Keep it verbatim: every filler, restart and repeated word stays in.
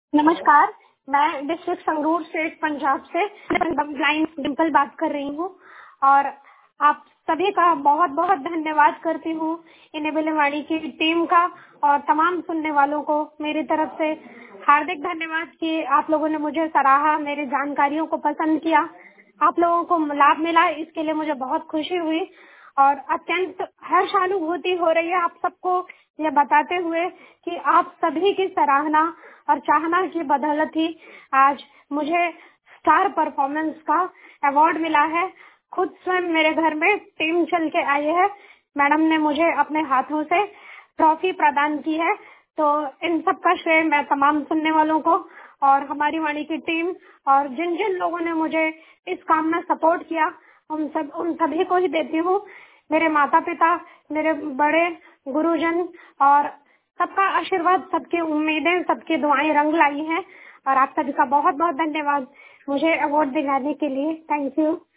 नमस्कार, मैं district Sangrur state Punjab से ब्लाइंड डिम्पल बात कर रही हूँ और आप सभी का बहुत बहुत धन्यवाद करती हूँ। इनेबल वाणी की टीम का और तमाम सुनने वालों को मेरी तरफ से हार्दिक धन्यवाद कि आप लोगों ने मुझे सराहा, मेरी जानकारियों को पसंद किया, आप लोगों को लाभ मिला, इसके लिए मुझे बहुत खुशी हुई और अत्यंत हर्षानुभूति हो रही है आप सबको ये बताते हुए कि आप सभी की सराहना और चाहना की बदौलत ही आज मुझे स्टार परफॉर्मेंस का अवार्ड मिला है। खुद स्वयं मेरे घर में टीम चल के आई है, मैडम ने मुझे अपने हाथों से ट्रॉफी प्रदान की है। तो इन सब का श्रेय मैं तमाम सुनने वालों को और हमारी वाणी की टीम और जिन जिन लोगों ने मुझे इस काम में सपोर्ट किया उन सब उन सभी को ही देती हूँ। मेरे माता पिता, मेरे बड़े गुरुजन और सबका आशीर्वाद, सबकी उम्मीदें, सबकी दुआएं रंग लाई हैं और आप सभी का बहुत बहुत धन्यवाद मुझे अवार्ड दिलाने के लिए। Thank you.